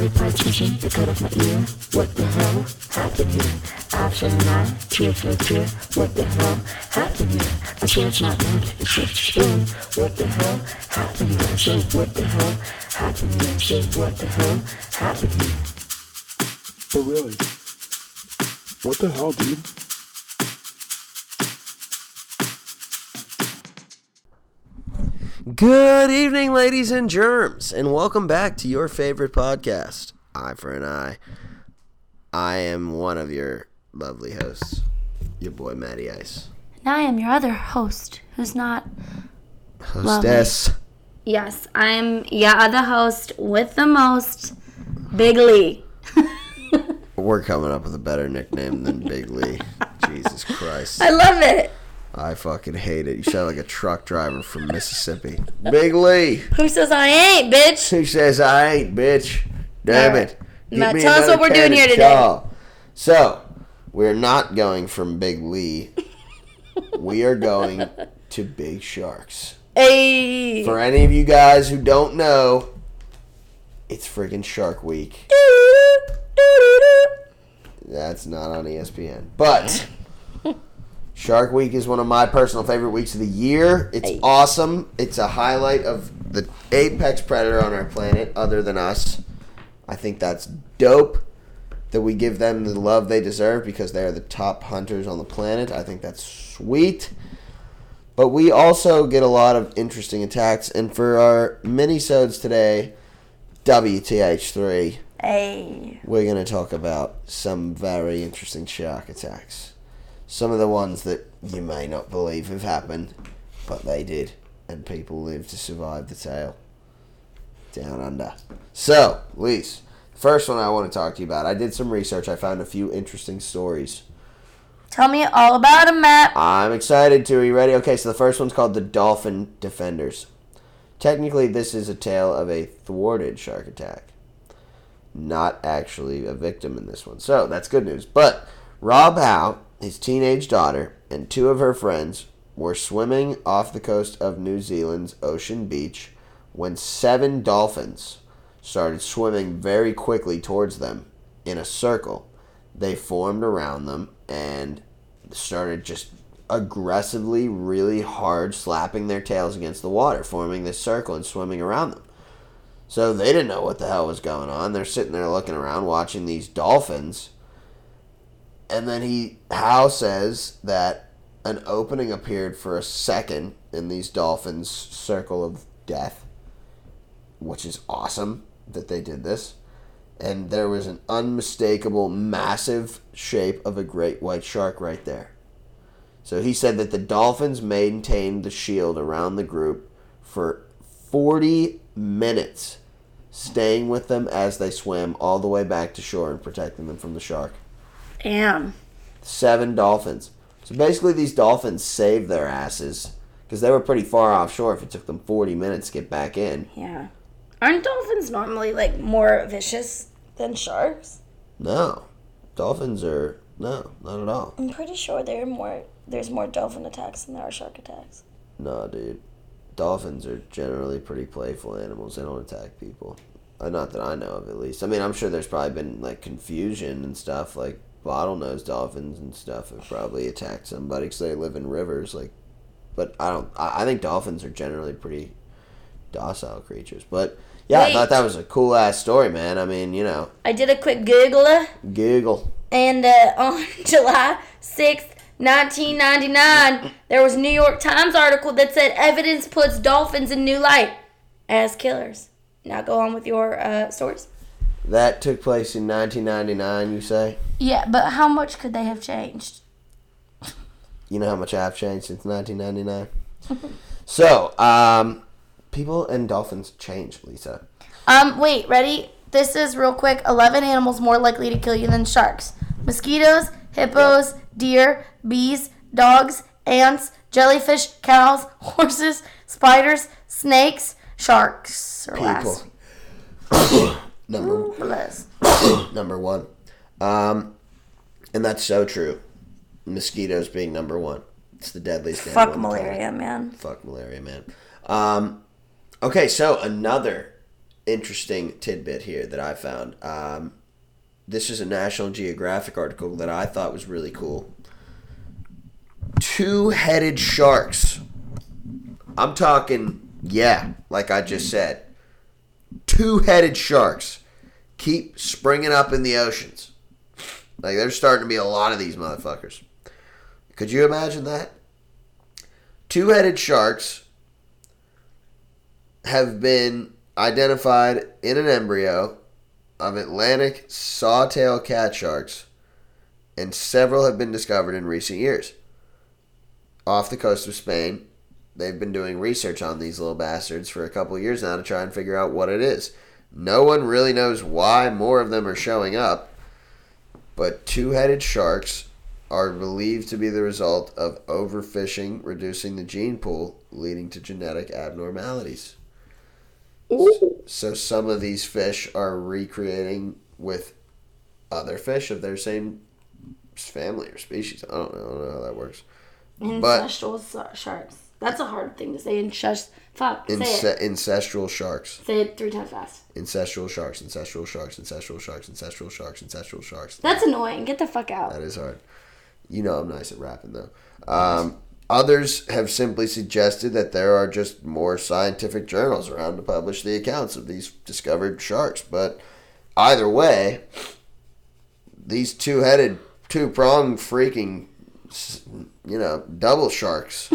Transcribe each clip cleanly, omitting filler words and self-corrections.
pay attention to cut off my ear. What the hell happened here? Option 9, tear for tear. What the hell happened here? I'm sure it's not good, it's just a spoon. What the hell happened here? I'm saying, what the hell happened here? I'm saying, what the hell happened here? But really, what the hell, dude? Good evening, ladies and germs, and welcome back to your favorite podcast, Eye for an Eye. I am one of your lovely hosts, your boy Matty Ice. And I am your other host, who's not Hostess. lovely. Yes, I'm your other host with the most, Big Lee. We're coming up with a better nickname than Big Lee. Jesus Christ. I love it. I fucking hate it. You sound like a truck driver from Mississippi. Big Lee. Who says I ain't, bitch? Who says I ain't, bitch? Damn All right. it. Matt, Give me tell us another what we're doing here can of today. Chaw. So, we're not going from Big Lee. We are going to Big Sharks. Hey. For any of you guys who don't know, it's friggin' Shark Week. That's not on ESPN. But Shark Week is one of my personal favorite weeks of the year. It's awesome. It's a highlight of the apex predator on our planet other than us. I think that's dope that we give them the love they deserve because they are the top hunters on the planet. I think that's sweet. But we also get a lot of interesting attacks. And for our mini-sodes today, WTH3, we're going to talk about some very interesting shark attacks. Some of the ones that you may not believe have happened, but they did. And people lived to survive the tale. Down under. So, Lise, first one I want to talk to you about. I did some research. I found a few interesting stories. Tell me all about him, Matt. I'm excited to. Are you ready? Okay, so the first one's called the Dolphin Defenders. Technically, this is a tale of a thwarted shark attack. Not actually a victim in this one. So, that's good news. But Rob Howe, his teenage daughter, and two of her friends were swimming off the coast of New Zealand's Ocean Beach when 7 dolphins started swimming very quickly towards them in a circle. They formed around them and started just aggressively, really hard slapping their tails against the water, forming this circle and swimming around them. So they didn't know what the hell was going on. They're sitting there looking around, watching these dolphins. And then Howe says that an opening appeared for a second in these dolphins' circle of death, which is awesome that they did this. And there was an unmistakable, massive shape of a great white shark right there. So he said that the dolphins maintained the shield around the group for 40 minutes, staying with them as they swam all the way back to shore and protecting them from the shark. Damn. 7 dolphins. So basically these dolphins saved their asses because they were pretty far offshore if it took them 40 minutes to get back in. Yeah. Aren't dolphins normally, more vicious than sharks? No. Dolphins are... No, not at all. I'm pretty sure there's more dolphin attacks than there are shark attacks. No, dude. Dolphins are generally pretty playful animals. They don't attack people. Not that I know of, at least. I mean, I'm sure there's probably been, confusion and stuff. Bottlenose dolphins and stuff have probably attacked somebody because they live in rivers. But I think dolphins are generally pretty docile creatures. But, yeah, Wait. I thought that was a cool-ass story, man. I mean, I did a quick Google. And on July 6th, 1999, there was a New York Times article that said evidence puts dolphins in new light as killers. Now go on with your stories. That took place in 1999, you say? Yeah, but how much could they have changed? You know how much I've changed since 1999? So, people and dolphins change, Lisa. Wait, ready? This is real quick. 11 animals more likely to kill you than sharks. Mosquitoes, hippos, deer, bees, dogs, ants, jellyfish, cows, horses, spiders, snakes, sharks. Or last. Number one. And that's so true. Mosquitoes being number one. It's the deadliest animal. Fuck malaria, man. Fuck malaria, man. Okay, so another interesting tidbit here that I found. This is a National Geographic article that I thought was really cool. Two-headed sharks. I'm talking, yeah, like I just said. Two-headed sharks keep springing up in the oceans. Like, there's starting to be a lot of these motherfuckers. Could you imagine that? Two-headed sharks have been identified in an embryo of Atlantic sawtail cat sharks, and several have been discovered in recent years. Off the coast of Spain, they've been doing research on these little bastards for a couple of years now to try and figure out what it is. No one really knows why more of them are showing up, but two-headed sharks are believed to be the result of overfishing, reducing the gene pool, leading to genetic abnormalities. So some of these fish are recreating with other fish of their same family or species. I don't know how that works. Ancestral sharks. That's a hard thing to say. Ancestral sharks. Say it 3 times fast. Ancestral sharks, ancestral sharks, ancestral sharks, ancestral sharks, ancestral sharks. That's annoying. Get the fuck out. That is hard. You know I'm nice at rapping, though. Others have simply suggested that there are just more scientific journals around to publish the accounts of these discovered sharks. But either way, these two-headed, two-pronged freaking, double sharks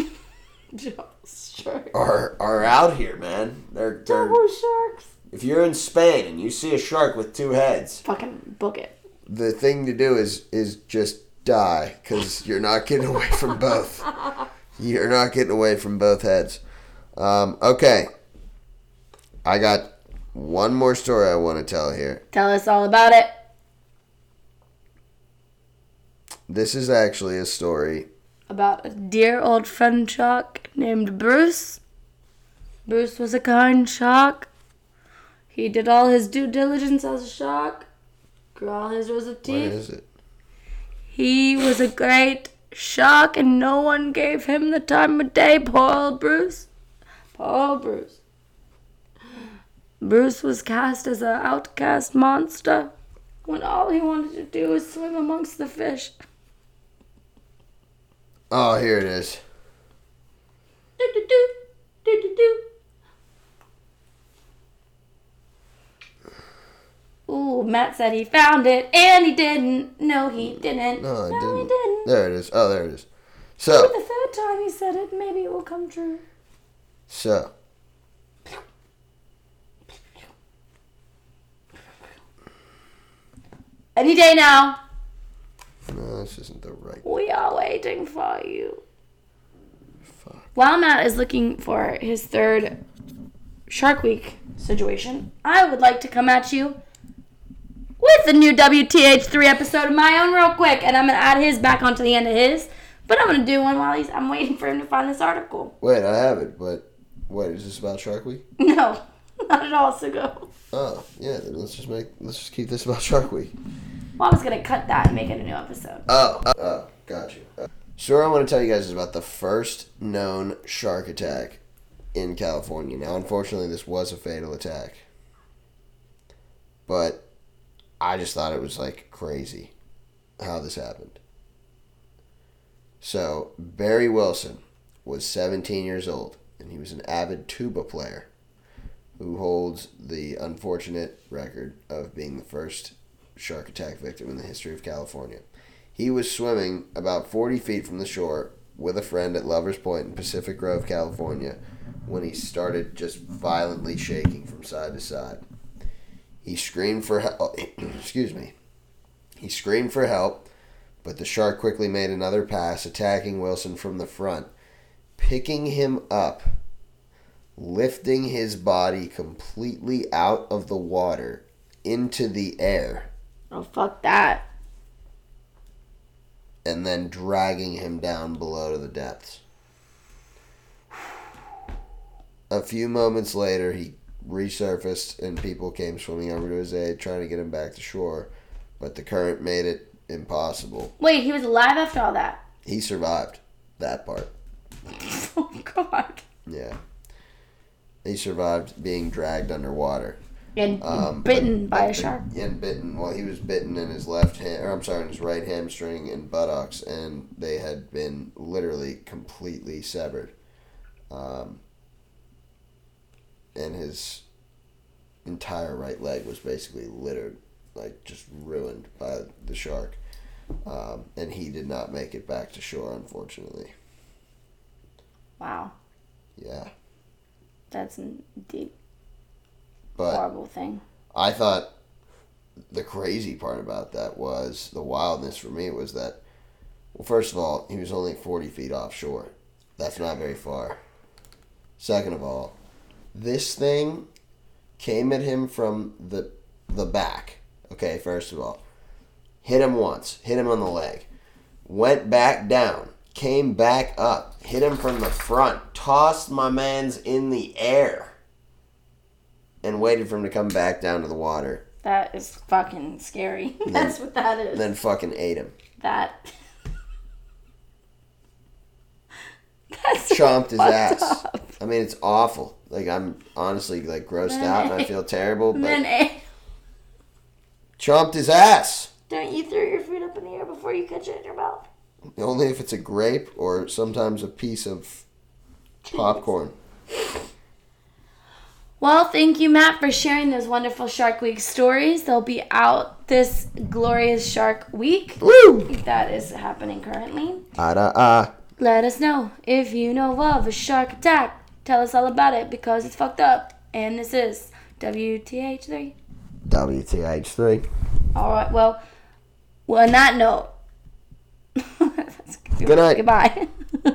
are out here, man. They're double sharks. If you're in Spain and you see a shark with 2 heads, fucking book it. The thing to do is just die, because you're not getting away from both. You're not getting away from both heads. Okay. I got one more story I want to tell here. Tell us all about it. This is actually a story about a dear old friend shark named Bruce. Bruce was a kind shark. He did all his due diligence as a shark. Grew all his rows of teeth. What is it? He was a great shark, and no one gave him the time of day. Poor old Bruce. Poor old Bruce. Bruce was cast as an outcast monster when all he wanted to do was swim amongst the fish. Oh, here it is. Do-do-do. Do-do-do. Ooh, Matt said he found it, and he didn't. No, he didn't. No, he didn't. There it is. Oh, there it is. So, for the 3rd time he said it, maybe it will come true. So, any day now. No, this isn't the right. We are waiting for you. Fuck. While Matt is looking for his 3rd Shark Week situation, I would like to come at you with a new WTH3 episode of my own real quick. And I'm going to add his back onto the end of his. But I'm going to do one while I'm waiting for him to find this article. Wait, I have it, but what, is this about Shark Week? No, not at all, so go. Oh, yeah, then let's just keep this about Shark Week. Well, I was going to cut that and make it a new episode. Oh, got you. Story I want to tell you guys is about the first known shark attack in California. Now, unfortunately, this was a fatal attack. But I just thought it was, crazy how this happened. So, Barry Wilson was 17 years old, and he was an avid tuba player who holds the unfortunate record of being the first shark attack victim in the history of California. He was swimming about 40 feet from the shore with a friend at Lover's Point in Pacific Grove, California, when he started just violently shaking from side to side. He screamed for help. He screamed for help, but the shark quickly made another pass, attacking Wilson from the front, picking him up, lifting his body completely out of the water into the air. Oh, fuck that. And then dragging him down below to the depths. A few moments later, he resurfaced and people came swimming over to his aid, trying to get him back to shore, but the current made it impossible. Wait, he was alive after all that? He survived that part. Oh, God. Yeah. He survived being dragged underwater. And bitten by a shark. And bitten. Well, he was bitten in his left hand, or I'm sorry, in his right hamstring and buttocks, and they had been literally completely severed. And his entire right leg was basically littered, like just ruined by the shark. And he did not make it back to shore, unfortunately. Wow. Yeah. That's a deep, But horrible thing. I thought the crazy part about that was the wildness for me was that, well, first of all, he was only 40 feet offshore. That's not very far. Second of all, this thing came at him from the back. Okay, first of all. Hit him once. Hit him on the leg. Went back down. Came back up. Hit him from the front. Tossed my man's in the air. And waited for him to come back down to the water. That is fucking scary. That's what that is. Then fucking ate him. That's Chomped his ass. up. I mean, it's awful. Like, I'm honestly, like, grossed out and I feel terrible. But Then chomped his ass. don't you throw your food up in the air before you catch it in your mouth? Only if it's a grape or sometimes a piece of popcorn. Well, thank you, Matt, for sharing those wonderful Shark Week stories. They'll be out this glorious Shark Week. Woo! That is happening currently. Ah. Let us know if you know of a shark attack. Tell us all about it because it's fucked up. And this is WTH3. WTH3. All right, well, on that note, Good night. Goodbye.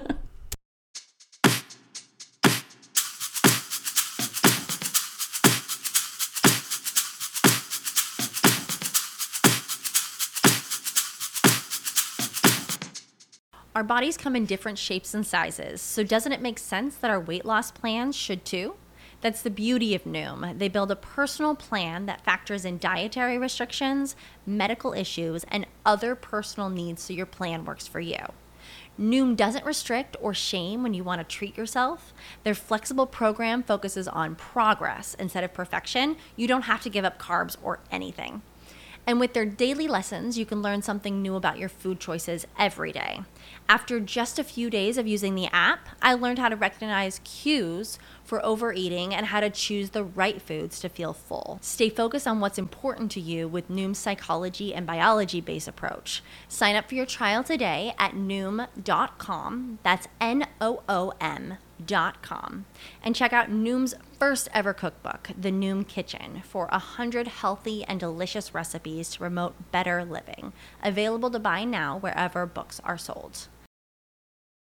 Our bodies come in different shapes and sizes, so doesn't it make sense that our weight loss plans should too? That's the beauty of Noom. They build a personal plan that factors in dietary restrictions, medical issues, and other personal needs so your plan works for you. Noom doesn't restrict or shame when you want to treat yourself. Their flexible program focuses on progress instead of perfection. You don't have to give up carbs or anything. And with their daily lessons, you can learn something new about your food choices every day. After just a few days of using the app, I learned how to recognize cues for overeating and how to choose the right foods to feel full. Stay focused on what's important to you with Noom's psychology and biology-based approach. Sign up for your trial today at Noom.com. That's Noom.com. And check out Noom's first ever cookbook, The Noom Kitchen, for 100 healthy and delicious recipes to promote better living. Available to buy now wherever books are sold.